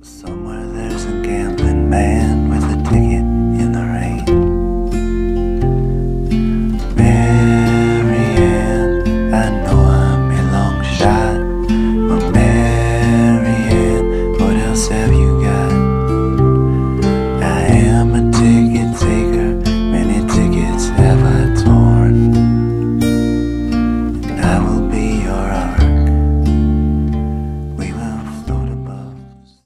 Somewhere there's a gambling man with a ticket in the rain. Marianne, I know I'm a long shot, but Marianne, what else have